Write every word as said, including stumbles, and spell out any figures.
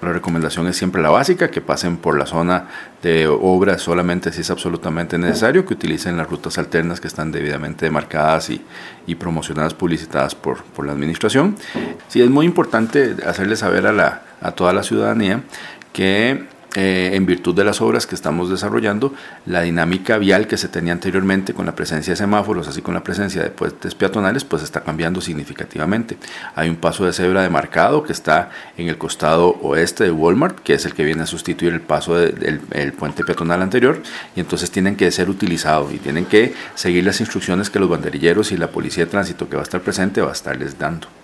La recomendación es siempre la básica, que pasen por la zona de obra solamente si es absolutamente necesario, que utilicen las rutas alternas que están debidamente demarcadas y, y promocionadas, publicitadas por, por la administración. Sí, es muy importante hacerle saber a, la, a toda la ciudadanía que Eh, en virtud de las obras que estamos desarrollando, la dinámica vial que se tenía anteriormente con la presencia de semáforos, así con la presencia de puentes peatonales, pues está cambiando significativamente. Hay un paso de cebra demarcado que está en el costado oeste de Walmart, que es el que viene a sustituir el paso del de, puente peatonal anterior, y entonces tienen que ser utilizados y tienen que seguir las instrucciones que los banderilleros y la policía de tránsito que va a estar presente va a estarles dando.